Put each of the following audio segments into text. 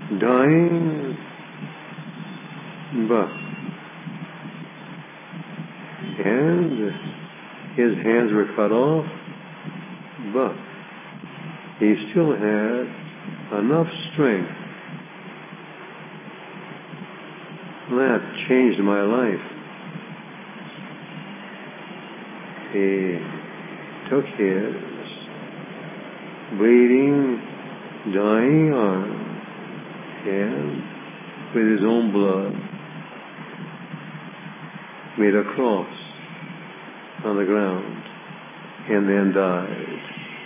dying, but and his hands were cut off, but he still had enough strength. That changed my life. He took his bleeding, dying arm and with his own blood made a cross on the ground and then died.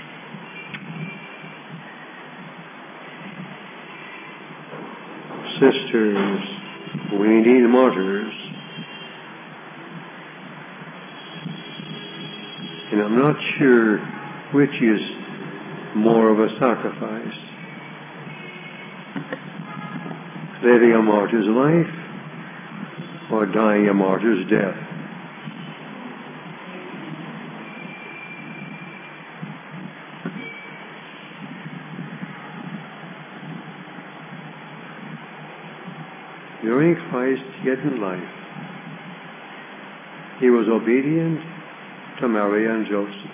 Sisters, we need martyrs. And I'm not sure which is more of a sacrifice. Living a martyr's life or dying a martyr's death. During Christ's hidden life, he was obedient to Mary and Joseph.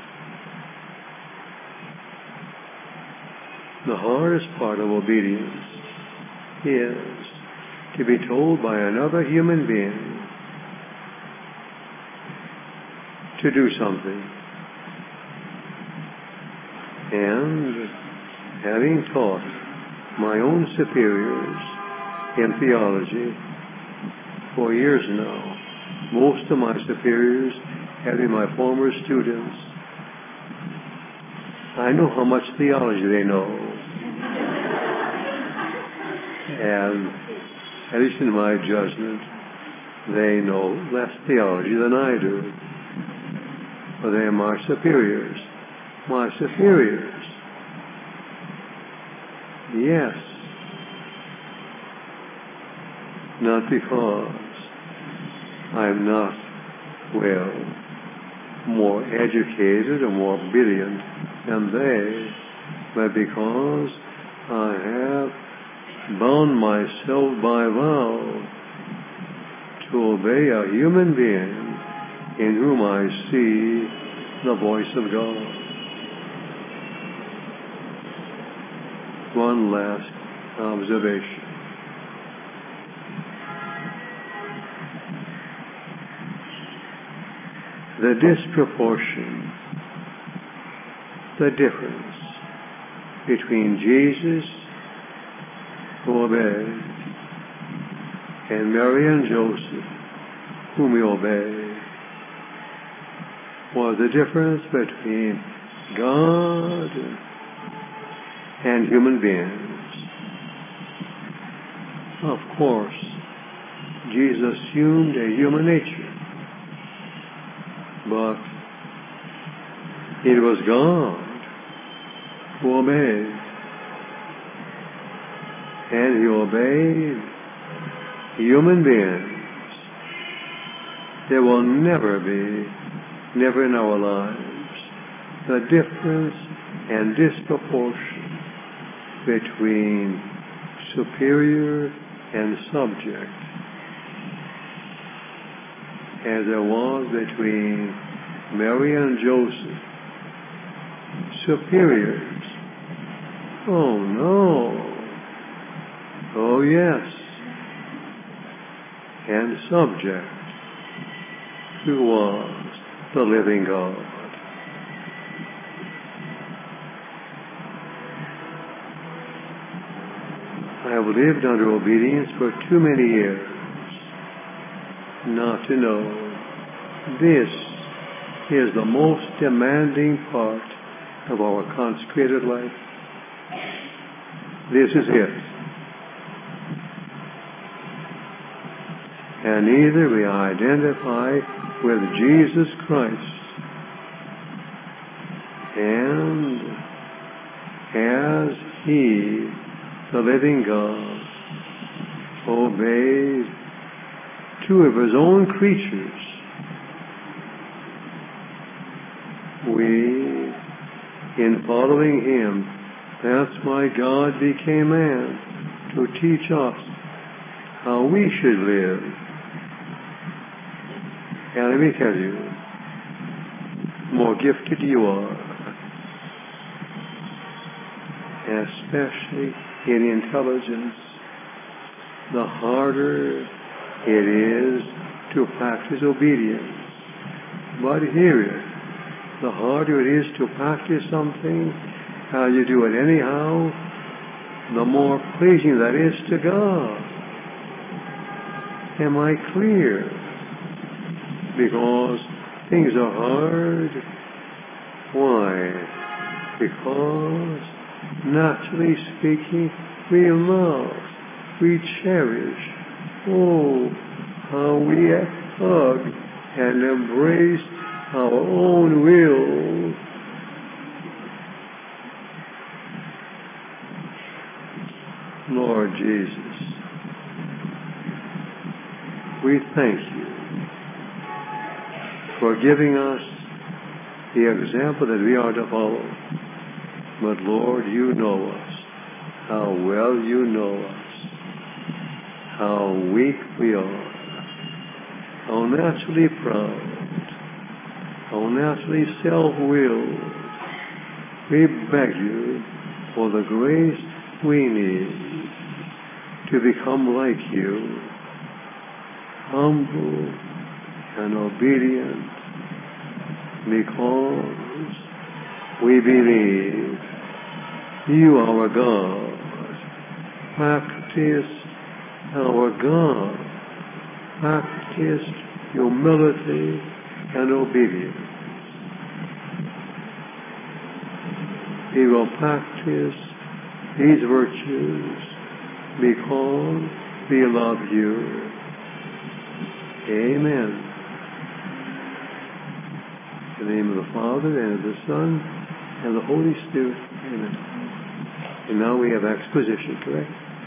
The hardest part of obedience is to be told by another human being to do something. And having taught my own superiors in theology for years now, most of my superiors have been my former students, I know how much theology they know. And at least in my judgment, they know less theology than I do. But they are my superiors. My superiors. Yes. Not because I'm not, more educated or more brilliant than they, but because I have bound myself by vow to obey a human being in whom I see the voice of God. One last observation. The disproportion, the difference between Jesus, who obeyed, and Mary and Joseph, whom he obeyed, was the difference between God and human beings. Of course, Jesus assumed a human nature. But it was God who obeyed. And he obeyed human beings. There will never be, never in our lives, the difference and disproportion between superior and subject as there was between Mary and Joseph. Superiors. Oh no. Oh yes. And subject, who was the living God. I have lived under obedience for too many years not to know this is the most demanding part of our consecrated life. This is it. And either we identify with Jesus Christ and as he, the living God, obeyed two of his own creatures, we, in following him, that's why God became man, to teach us how we should live. And let me tell you, the more gifted you are, especially in intelligence, the harder it is to practice obedience. But hear it, the harder it is to practice something, how you do it anyhow, the more pleasing that is to God. Am I clear? Because things are hard. Why? Because, naturally speaking, we love, we cherish. Oh, how we hug and embrace our own will. Lord Jesus, we thank you for giving us the example that we are to follow. But Lord, you know us, how well you know us, how weak we are, how naturally proud, how naturally self-willed. We beg you for the grace we need to become like you, humble and obedient, because we believe you, our God, practice our God, practice humility and obedience. We will practice these virtues because we love you. Amen. In the name of the Father, and of the Son, and the Holy Spirit. Amen. And now we have exposition, correct?